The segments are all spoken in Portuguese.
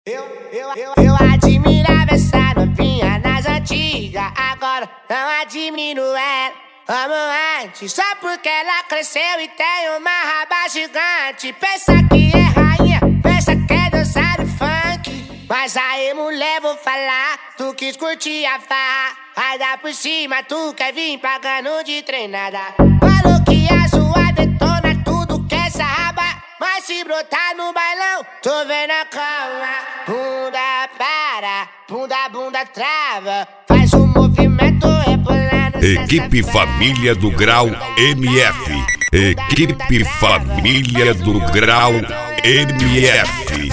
Eu admirava essa novinha nas antigas, agora não admiro ela. Amo antes, só porque ela cresceu e tem uma raba gigante. Pensa que é rainha, pensa que é dançar o funk. Mas aí, mulher, vou falar, tu quis curtir a farra. Vai dar por cima, tu quer vir pagando de treinada. Falou que a sua detona tudo que essa raba. Mas se brotar no bailão, tô vendo a cama. Bunda para, bunda trava. Faz um movimento rebolando. Equipe Família do Grau MF. Equipe Família do Grau MF.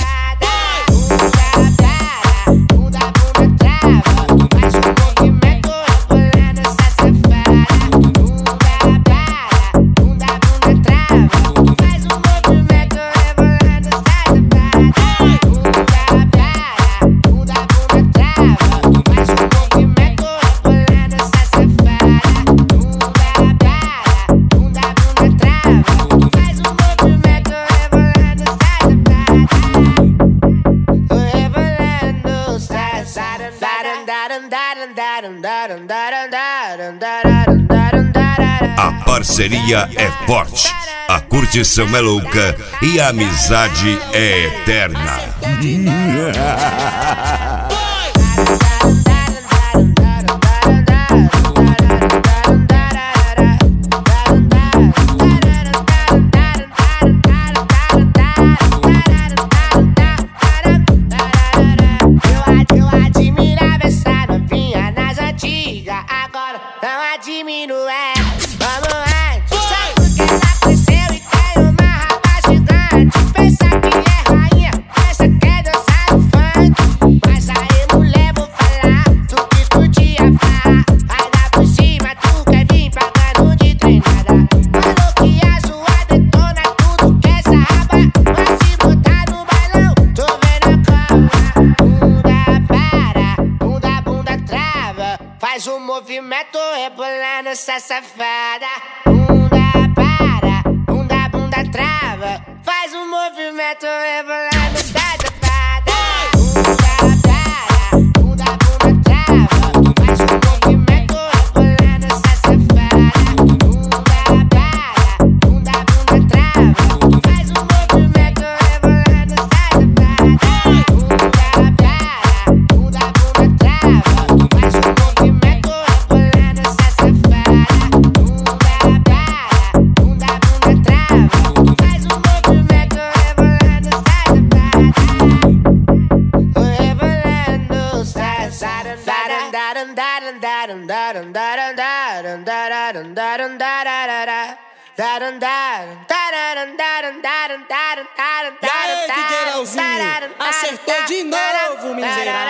A parceria é forte, a curtição é louca e a amizade é eterna. Eu admirava essa novinha nas antigas, agora não admiro ela. Vamos antes, só porque ela cresceu e tem uma raba gigante. Pensa que é rainha, pensa que é dançar o funk. Mas aí, mulher, vou falar, tu quis curtir a farra. Vai dar por cima, tu quer vir pagando de treinada. Falou que a sua detona tudo que essa raba. Mas se botar no bailão, tô vendo a cama. Bunda trava. Faz um movimento rebolando essa safada. Bunda para, bunda trava. Faz um movimento rebolando essa safada. Bunda trava. Faz um movimento rebolando essa safada. Bunda para, bunda trava. Faz um movimento rebolando essa safada. Bunda para, bunda trava. Faz um movimento rebolando essa safada. Bunda para, bunda trava. Faz um movimento rebolando essa E aí, DJ Leozinho, acertou de novo, miserável.